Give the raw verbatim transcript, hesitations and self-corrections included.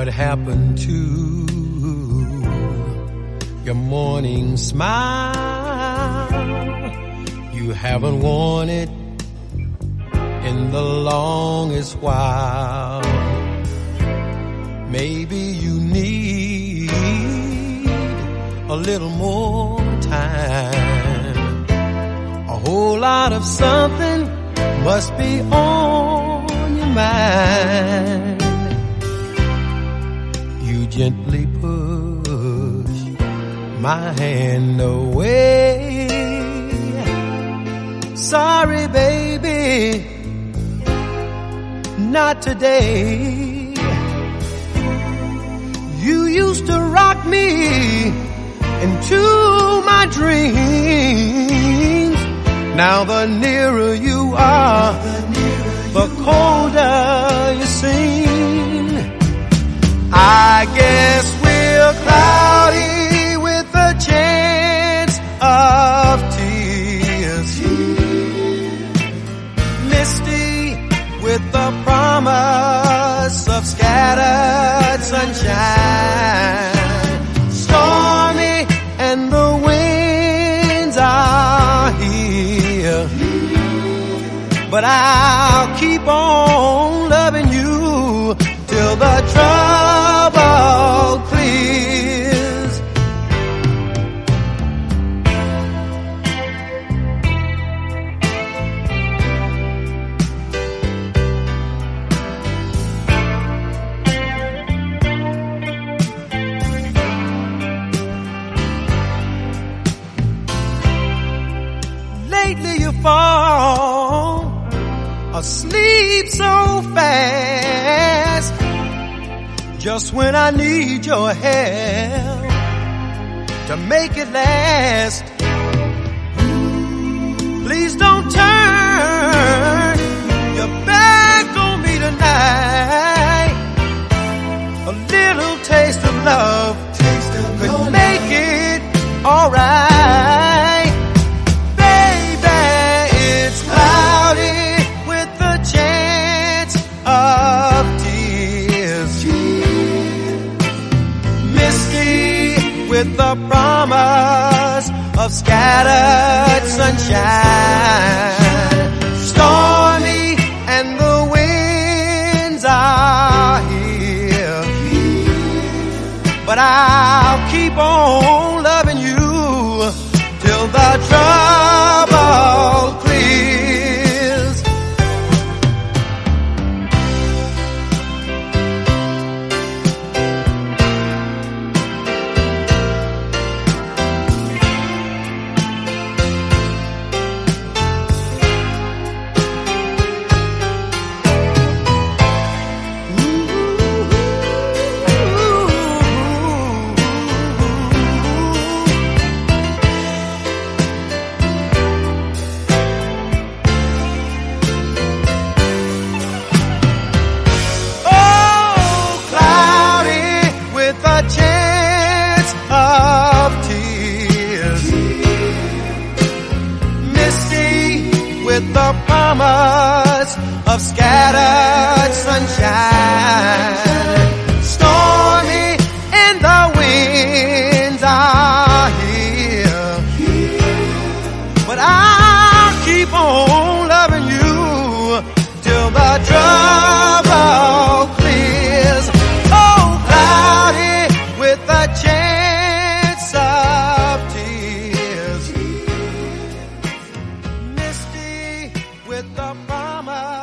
what happened to your morning smile. You haven't worn it in the longest while. Maybe you need a little more time. A whole lot of something must be on your mind. You gently push my hand away. Sorry, baby, not today. You used to rock me into my dreams. Now the nearer you are, the colder you seem. I guess we're cloudy with a chance of tears, misty with the promise of scattered sunshine, stormy and the winds are here, but I'll keep on loving you till the trouble clears. Lately you fall asleep so fast, just when I need your help to make it last. Please don't turn your back on me tonight. A little taste of love could make it alright. Baby, it's cloudy with a chance of tears, misty with the promise of scattered sunshine, stormy and the winds are here, but I'll keep on loving you till the trouble clears. With the promise of scattered sunshine, stormy and the winds are here, but I'll keep on loving you till the trouble clears. Oh, cloudy with a chance of tears, with the promise